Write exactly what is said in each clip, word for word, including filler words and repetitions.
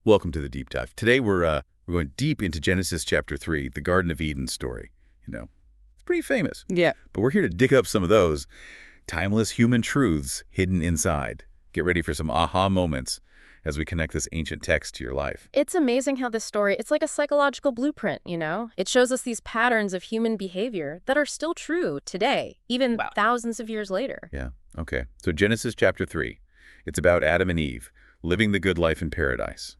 Welcome to the Deep Dive. Today we're uh, we're going deep into Genesis chapter three, the Garden of Eden story. You know, it's pretty famous. Yeah. But we're here to dig up some of those timeless human truths hidden inside. Get ready for some aha moments as we connect this ancient text to your life. It's amazing how this story, it's like a psychological blueprint, you know? It shows us these patterns of human behavior that are still true today, even Wow. thousands of years later. Yeah, okay. So Genesis chapter three, it's about Adam and Eve living the good life in paradise.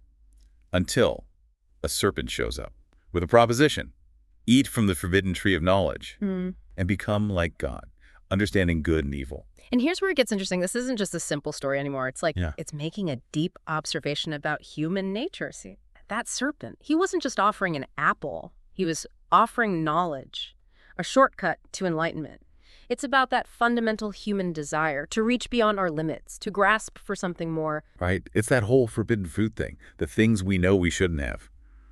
Until a serpent shows up with a proposition. Eat from the forbidden tree of knowledge Hmm. and become like God, understanding good and evil. And here's where it gets interesting. This isn't just a simple story anymore. It's like, Yeah. it's making a deep observation about human nature. See, that serpent, he wasn't just offering an apple. He was offering knowledge, a shortcut to enlightenment. It's about that fundamental human desire to reach beyond our limits, to grasp for something more. Right? It's that whole forbidden fruit thing, the things we know we shouldn't have.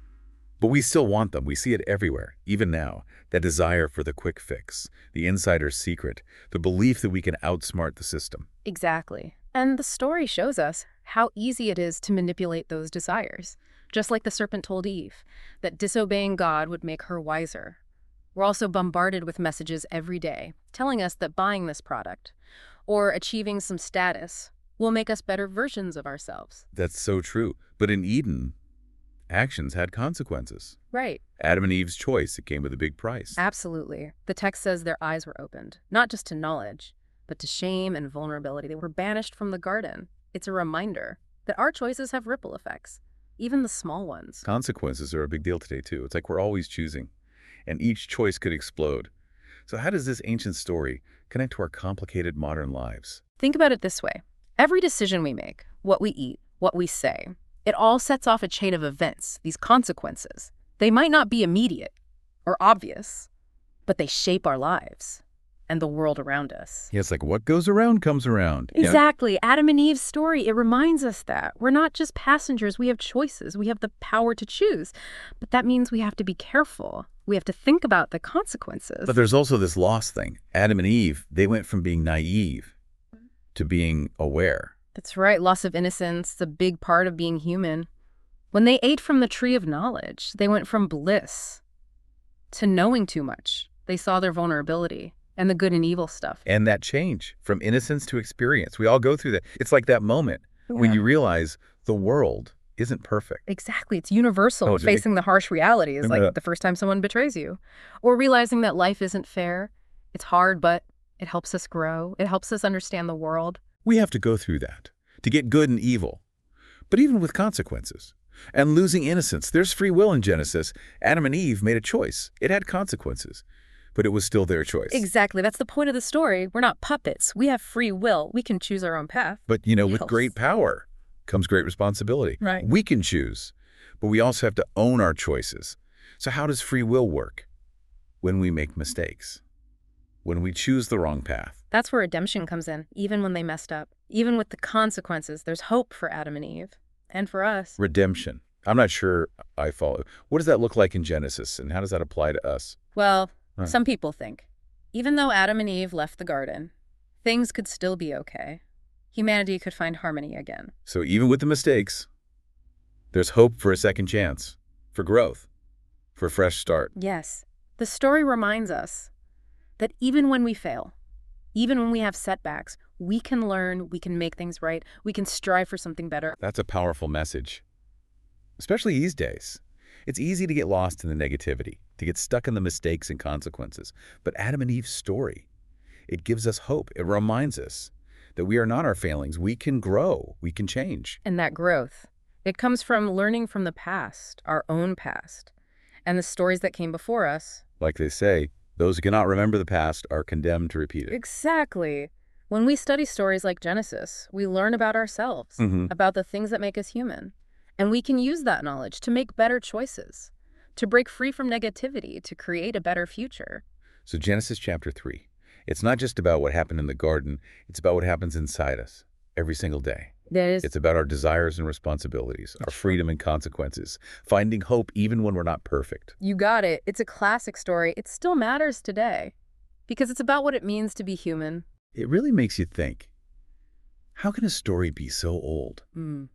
But we still want them. We see it everywhere, even now. That desire for the quick fix, the insider's secret, the belief that we can outsmart the system. Exactly. And the story shows us how easy it is to manipulate those desires. Just like the serpent told Eve, that disobeying God would make her wiser. We're also bombarded with messages every day telling us that buying this product or achieving some status will make us better versions of ourselves. That's so true. But in Eden, actions had consequences. Right. Adam and Eve's choice, it came with a big price. Absolutely. The text says their eyes were opened, not just to knowledge, but to shame and vulnerability. They were banished from the garden. It's a reminder that our choices have ripple effects, even the small ones. Consequences are a big deal today, too. It's like we're always choosing, and each choice could explode. So how does this ancient story connect to our complicated modern lives? Think about it this way. Every decision we make, what we eat, what we say, it all sets off a chain of events, these consequences. They might not be immediate or obvious, but they shape our lives and the world around us. Yeah, it's like what goes around comes around. Yeah. Exactly. Adam and Eve's story, it reminds us that we're not just passengers. We have choices. We have the power to choose. But that means we have to be careful. We have to think about the consequences. But there's also this lost thing. Adam and Eve, they went from being naive to being aware. That's right. Loss of innocence is a big part of being human. When they ate from the tree of knowledge, they went from bliss to knowing too much. They saw their vulnerability and the good and evil stuff. And that change from innocence to experience, we all go through that. It's like that moment when Yeah. you realize the world isn't perfect. Exactly. It's universal. Oh, it's- Facing the harsh realities, Remember like that- the first time someone betrays you. Or realizing that life isn't fair. It's hard, but it helps us grow. It helps us understand the world. We have to go through that to get good and evil, but even with consequences. And losing innocence. There's free will in Genesis. Adam and Eve made a choice. It had consequences, but it was still their choice. Exactly. That's the point of the story. We're not puppets. We have free will. We can choose our own path. But, you know, with Yes. great power comes great responsibility. Right. We can choose, but we also have to own our choices. So how does free will work? When we make mistakes, when we choose the wrong path. That's where redemption comes in, even when they messed up. Even with the consequences, there's hope for Adam and Eve. And for us. Redemption. I'm not sure I follow. What does that look like in Genesis, and how does that apply to us? Well, Right. some people think, even though Adam and Eve left the garden, things could still be okay. Humanity could find harmony again. So even with the mistakes, there's hope for a second chance, for growth, for a fresh start. Yes. The story reminds us that even when we fail, even when we have setbacks, we can learn, we can make things right, we can strive for something better. That's a powerful message, especially these days. It's easy to get lost in the negativity, to get stuck in the mistakes and consequences. But Adam and Eve's story, it gives us hope. It reminds us that we are not our failings. We can grow. We can change. And that growth, it comes from learning from the past, our own past, and the stories that came before us. Like they say, those who cannot remember the past are condemned to repeat it. Exactly. When we study stories like Genesis, we learn about ourselves, Mhm. about the things that make us human. And we can use that knowledge to make better choices, to break free from negativity, to create a better future. So Genesis chapter three, it's not just about what happened in the garden. It's about what happens inside us every single day. That is It's about our desires and responsibilities, our freedom and consequences, finding hope even when we're not perfect. You got it. It's a classic story. It still matters today because it's about what it means to be human. It really makes you think, how can a story be so old Mm.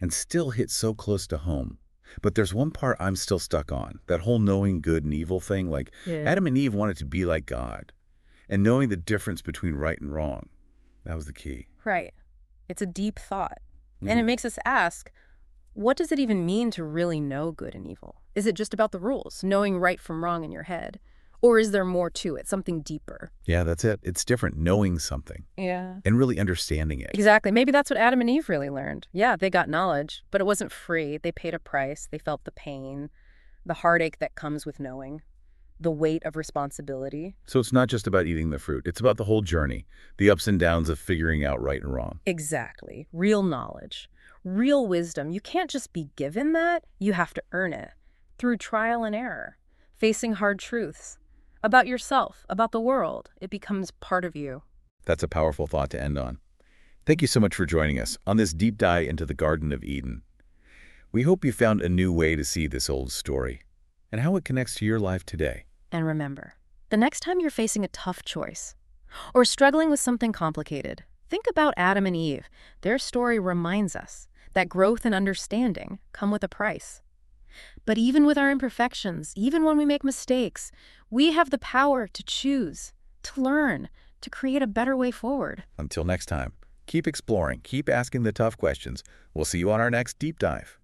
and still hit so close to home. But there's one part I'm still stuck on, that whole knowing good and evil thing. Like, Yeah. Adam and Eve wanted to be like God, and knowing the difference between right and wrong. That was the key. Right. It's a deep thought. And it Mhm. makes us ask, what does it even mean to really know good and evil? Is it just about the rules, knowing right from wrong in your head? Or is there more to it, something deeper? Yeah, that's it. It's different knowing something Yeah. and really understanding it. Exactly. Maybe that's what Adam and Eve really learned. Yeah, they got knowledge, but it wasn't free. They paid a price. They felt the pain, the heartache that comes with knowing, the weight of responsibility. So it's not just about eating the fruit. It's about the whole journey, the ups and downs of figuring out right and wrong. Exactly. Real knowledge, real wisdom. You can't just be given that. You have to earn it through trial and error, facing hard truths about yourself, about the world. It becomes part of you. That's a powerful thought to end on. Thank you so much for joining us on this deep dive into the Garden of Eden. We hope you found a new way to see this old story and how it connects to your life today. And remember, the next time you're facing a tough choice or struggling with something complicated, think about Adam and Eve. Their story reminds us that growth and understanding come with a price. But even with our imperfections, even when we make mistakes, we have the power to choose, to learn, to create a better way forward. Until next time, keep exploring, keep asking the tough questions. We'll see you on our next deep dive.